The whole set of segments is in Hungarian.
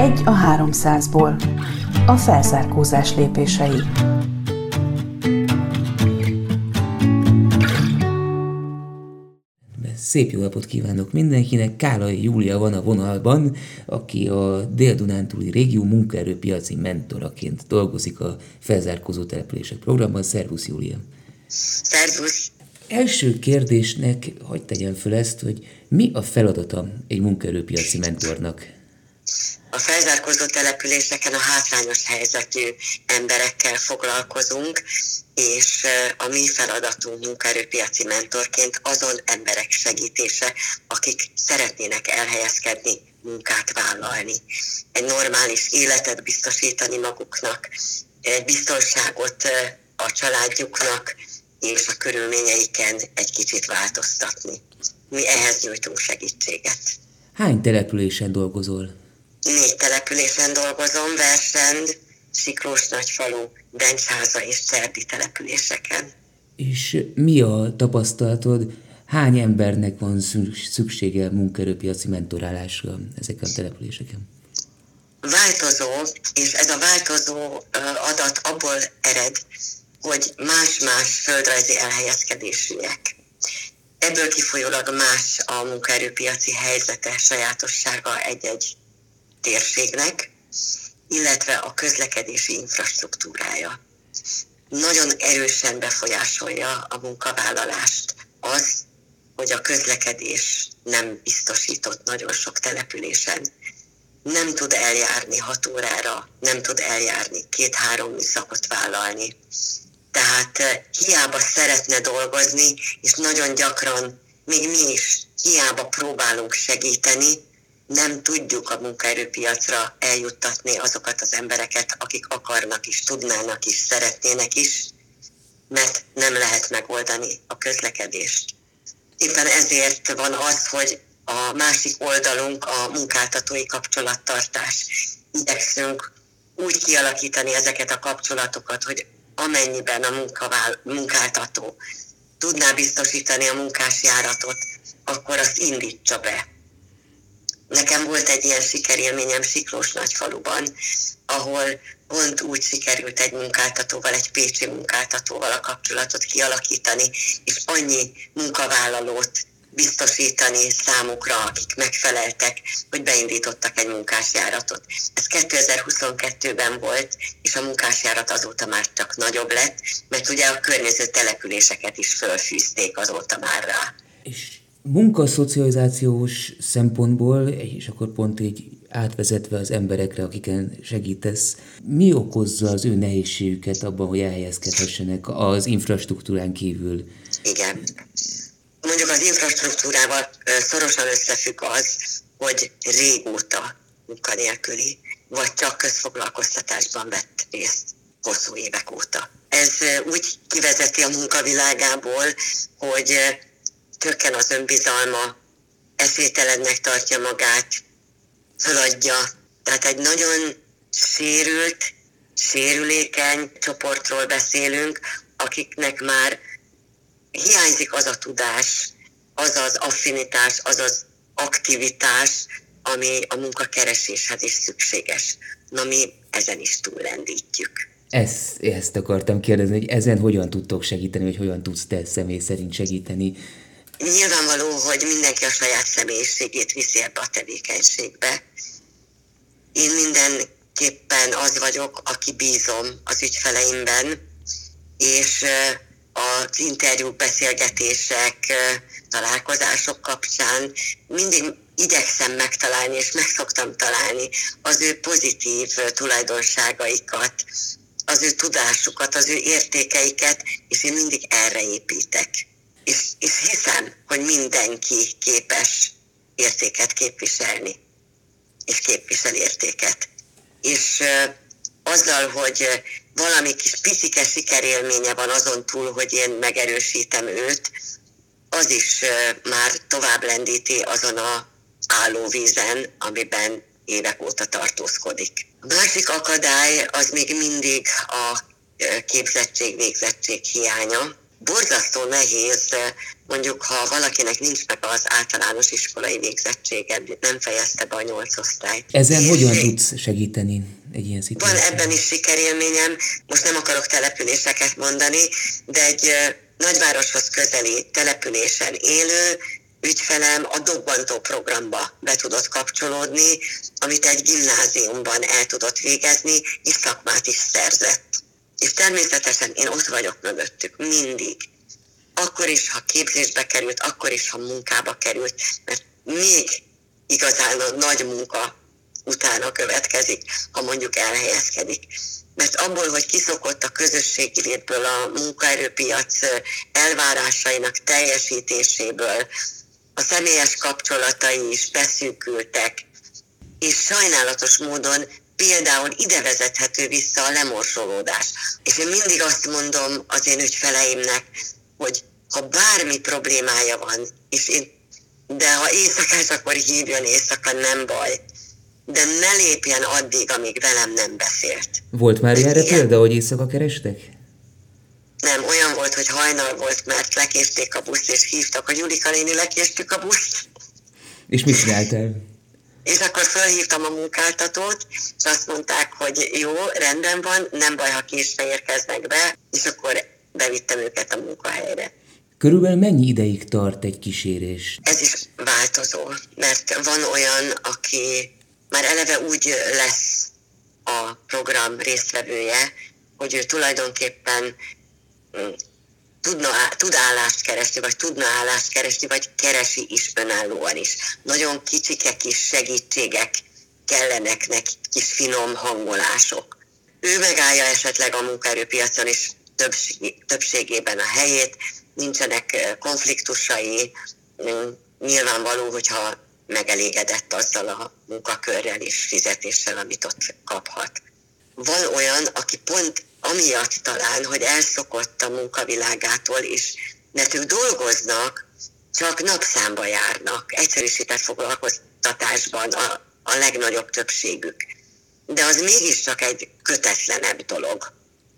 Egy a 300-ból. A felzárkózás lépései. Szép jó napot kívánok mindenkinek! Kálai Júlia van a vonalban, aki a Dél-Dunántúli régió munkaerőpiaci mentoraként dolgozik a felzárkózó települések programban. Szervusz, Júlia! Szervusz! Első kérdésnek hadd tegyem föl ezt, hogy mi a feladata egy munkaerőpiaci mentornak? A felzárkózó településeken a hátrányos helyzetű emberekkel foglalkozunk, és a mi feladatunk munkaerőpiaci mentorként azon emberek segítése, akik szeretnének elhelyezkedni, munkát vállalni. Egy normális életet biztosítani maguknak, egy biztonságot a családjuknak, és a körülményeiken egy kicsit változtatni. Mi ehhez nyújtunk segítséget. Hány településen dolgozol? 4 településen dolgozom, Versend, Siklós-Nagyfalu, Bencháza és Cserdi településeken. És mi a tapasztalatod, hány embernek van szüksége munkaerőpiaci mentorálásra ezeken a településeken? Változó, és ez a változó adat abból ered, hogy más-más földrajzi elhelyezkedésűek. Ebből kifolyólag más a munkaerőpiaci helyzete, sajátossága egy-egy térségnek, illetve a közlekedési infrastruktúrája. Nagyon erősen befolyásolja a munkavállalást az, hogy a közlekedés nem biztosított nagyon sok településen. Nem tud eljárni 6 órára, nem tud eljárni 2-3 műszakot vállalni. Tehát hiába szeretne dolgozni, és nagyon gyakran még mi is hiába próbálunk segíteni, nem tudjuk a munkaerőpiacra eljuttatni azokat az embereket, akik akarnak is, tudnának is, szeretnének is, mert nem lehet megoldani a közlekedést. Éppen ezért van az, hogy a másik oldalunk a munkáltatói kapcsolattartás. Igyekszünk úgy kialakítani ezeket a kapcsolatokat, hogy amennyiben a munkáltató tudná biztosítani a munkásjáratot, akkor azt indítsa be. Nekem volt egy ilyen sikerélményem Siklós-Nagyfaluban, ahol pont úgy sikerült egy munkáltatóval, egy pécsi munkáltatóval a kapcsolatot kialakítani, és annyi munkavállalót biztosítani számukra, akik megfeleltek, hogy beindítottak egy munkásjáratot. Ez 2022-ben volt, és a munkásjárat azóta már csak nagyobb lett, mert ugye a környező településeket is fölfűzték azóta már rá. És munkaszocializációs szempontból, és akkor pont így átvezetve az emberekre, akiken segítesz, mi okozza az ő nehézségüket abban, hogy elhelyezkedhessenek az infrastruktúrán kívül? Igen. Mondjuk az infrastruktúrával szorosan összefügg az, hogy régóta munkanélküli, vagy csak közfoglalkoztatásban vett részt hosszú évek óta. Ez úgy kivezeti a munkavilágából, hogy csökken az önbizalma, esélytelennek tartja magát, feladja. Tehát egy nagyon sérülékeny csoportról beszélünk, akiknek már hiányzik az a tudás, az az affinitás, az az aktivitás, ami a munkakereséshez is szükséges. Na mi ezen is túllendítjük. Ezt akartam kérdezni, hogy ezen hogyan tudtok segíteni, vagy hogyan tudsz te személy szerint segíteni? Nyilvánvaló, hogy mindenki a saját személyiségét viszi ebbe a tevékenységbe. Én mindenképpen az vagyok, aki bízom az ügyfeleimben, és az interjúk, beszélgetések, találkozások kapcsán mindig igyekszem megtalálni, és meg szoktam találni az ő pozitív tulajdonságaikat, az ő tudásukat, az ő értékeiket, és én mindig erre építek. És hiszem, hogy mindenki képes értéket képviselni, és képvisel értéket. És azzal, hogy valami kis picike sikerélménye van azon túl, hogy én megerősítem őt, az is már tovább lendíti azon a állóvízen, amiben évek óta tartózkodik. A másik akadály az még mindig a képzettség, végzettség hiánya. borzasztó nehéz, mondjuk ha valakinek nincs meg az általános iskolai végzettsége, nem fejezte be a 8 osztályt. Ezen hogyan tudsz segíteni egy ilyen szituációban? Van ebben is sikerélményem, most nem akarok településeket mondani, de egy nagyvároshoz közeli településen élő ügyfelem a dobbantó programba be tudott kapcsolódni, amit egy gimnáziumban el tudott végezni, és szakmát is szerzett. És természetesen én ott vagyok mögöttük, mindig. Akkor is, ha képzésbe került, akkor is, ha munkába került, mert még igazán a nagy munka utána következik, ha mondjuk elhelyezkedik. Mert abból, hogy kiszokott a közösségi létből, a munkaerőpiac elvárásainak teljesítéséből, a személyes kapcsolatai is beszűkültek, és sajnálatos módon például ide vezethető vissza a lemorsolódás. És én mindig azt mondom az én ügyfeleimnek, hogy ha bármi problémája van, de ha éjszakás, akkor hívjon éjszaka, nem baj. De ne lépjen addig, amíg velem nem beszélt. Volt már erre példa, hogy éjszaka kerestek? Nem, olyan volt, hogy hajnal volt, mert lekésték a buszt, és hívtak, hogy Julika néni, lekéstük a buszt. És mit csináltál? És akkor felhívtam a munkáltatót, és azt mondták, hogy jó, rendben van, nem baj, ha késve érkeznek be, és akkor bevittem őket a munkahelyre. Körülbelül mennyi ideig tart egy kísérés? Ez is változó, mert van olyan, aki már eleve úgy lesz a program résztvevője, hogy ő tulajdonképpen tud állást keresni, vagy tudna állást keresni, vagy keresi is önállóan is. Nagyon kicsike kis segítségek kellenek neki, kis finom hangolások. Ő megállja esetleg a munkaerőpiacon is többségében a helyét, nincsenek konfliktusai, nyilvánvaló, hogyha megelégedett azzal a munkakörrel és fizetéssel, amit ott kaphat. Van olyan, aki pont amiatt talán, hogy elszokott a munkavilágától is, mert ők dolgoznak, csak napszámba járnak, egyszerűsített foglalkoztatásban a legnagyobb többségük. De az mégiscsak egy kötetlenebb dolog.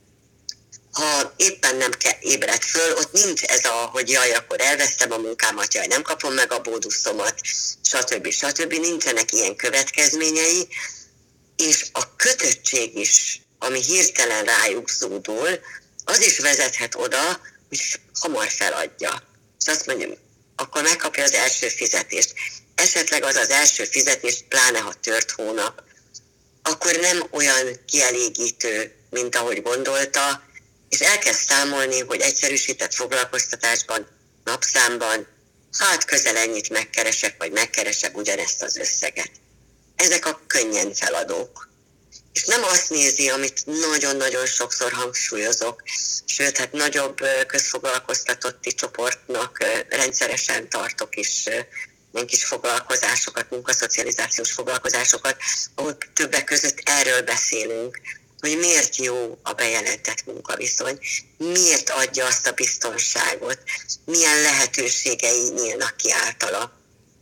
Ha éppen nem ébred föl, ott nincs ez hogy jaj, akkor elvesztem a munkámat, jaj, nem kapom meg a bónuszomat, stb. Nincsenek ilyen következményei, és a kötöttség is, ami hirtelen rájuk zúdul, az is vezethet oda, hogy hamar feladja. És azt mondjuk, akkor megkapja az első fizetést. Esetleg az első fizetés, pláne ha tört hónap, akkor nem olyan kielégítő, mint ahogy gondolta, és elkezd számolni, hogy egyszerűsített foglalkoztatásban, napszámban, hát közel ennyit megkeresek, vagy megkeresek ugyanezt az összeget. Ezek a könnyen feladók. És nem azt nézi, amit nagyon-nagyon sokszor hangsúlyozok, sőt, hát nagyobb közfoglalkoztatotti csoportnak rendszeresen tartok is ilyen kis foglalkozásokat, munkaszocializációs foglalkozásokat, ahol többek között erről beszélünk, hogy miért jó a bejelentett munkaviszony, miért adja azt a biztonságot, milyen lehetőségei nyílnak ki általa.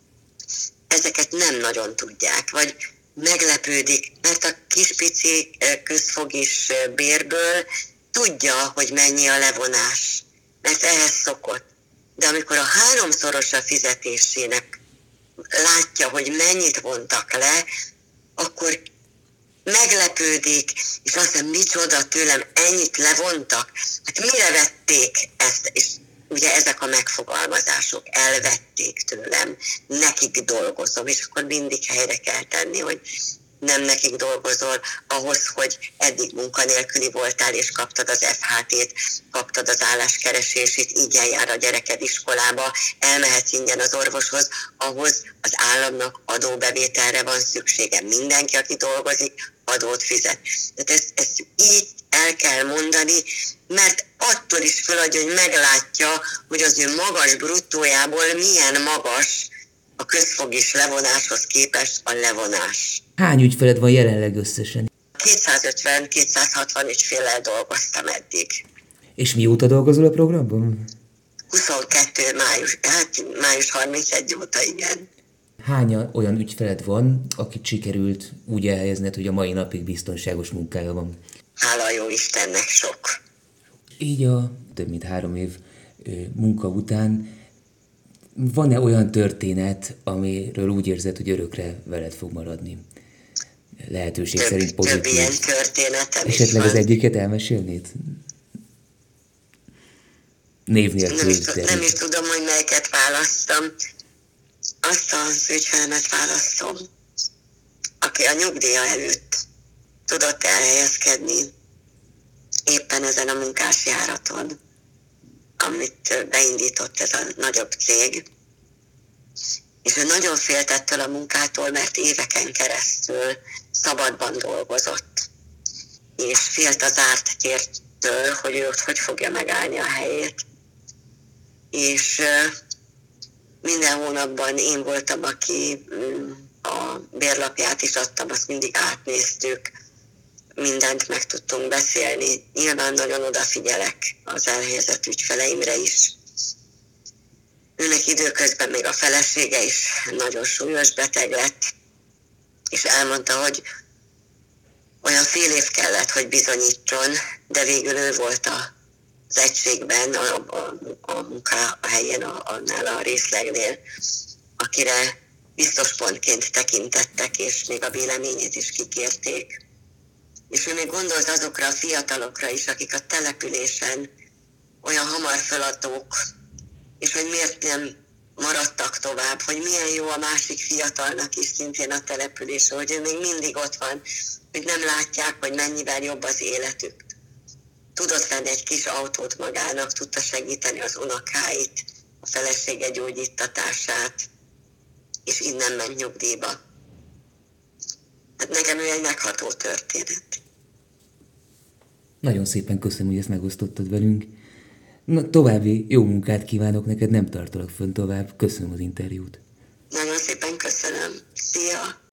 Ezeket nem nagyon tudják, vagy meglepődik, mert a kispici közfogis bérből tudja, hogy mennyi a levonás, mert ehhez szokott. De amikor a 3-szorosa fizetésének látja, hogy mennyit vontak le, akkor meglepődik, és azt mondja, micsoda tőlem, ennyit levontak? Hát mire vették ezt? És ugye ezek a megfogalmazások, elvették tőlem, nekik dolgozom, és akkor mindig helyre kell tenni, hogy nem nekik dolgozol, ahhoz, hogy eddig munkanélküli voltál, és kaptad az FHT-t, kaptad az álláskeresését, így eljár a gyereked iskolába, elmehetsz ingyen az orvoshoz, ahhoz az államnak adóbevételre van szüksége. Mindenki, aki dolgozik, adót fizet. Tehát ezt így el kell mondani, mert attól is feladja, hogy meglátja, hogy az ő magas bruttójából milyen magas a közfogis levonáshoz képest a levonás. Hány ügyfeled van jelenleg összesen? 250-260 ügyféllel dolgoztam eddig. És mióta dolgozol a programban? 22 május 31 óta, igen. Hány olyan ügyfeled van, akit sikerült úgy elhelyezned, hogy a mai napig biztonságos munkája van? Hála jó Istennek, sok. Így a több mint 3 év munka után. Van-e olyan történet, amiről úgy érzed, hogy örökre veled fog maradni? Lehetőség szerint pozitív. Több ilyen történetem is esetleg van. Az egyiket elmesélnéd? Név nélkül. Nem is tudom, hogy melyiket választom. Azt az ügyfelemet választom, aki a nyugdíja előtt tudott elhelyezkedni éppen ezen a munkásjáraton, amit beindított ez a nagyobb cég. És ő nagyon félt ettől a munkától, mert éveken keresztül szabadban dolgozott. És félt az zárt tértől, hogy ő ott hogy fogja megállni a helyét. És minden hónapban én voltam, aki a bérlapját is adtam, azt mindig átnéztük, mindent meg tudtunk beszélni. Nyilván nagyon odafigyelek az elhelyezett ügyfeleimre is. Őnek időközben még a felesége is nagyon súlyos beteg lett, és elmondta, hogy olyan fél év kellett, hogy bizonyítson, de végül ő volt az egységben, a munkahelyén, annál a részlegnél, akire biztos pontként tekintettek, és még a véleményét is kikérték. És ő még gondolt azokra a fiatalokra is, akik a településen olyan hamar feladók, és hogy miért nem maradtak tovább, hogy milyen jó a másik fiatalnak is szintén a településen, hogy ő még mindig ott van, hogy nem látják, hogy mennyivel jobb az életük. Tudott venni egy kis autót magának, tudta segíteni az unokáit, a felesége gyógyítatását, és innen ment nyugdíjba. Hát nekem ő egy megható történet. Nagyon szépen köszönöm, hogy ezt megosztottad velünk. Na, további jó munkát kívánok neked, nem tartalak fönn tovább. Köszönöm az interjút. Nagyon szépen köszönöm. Szia!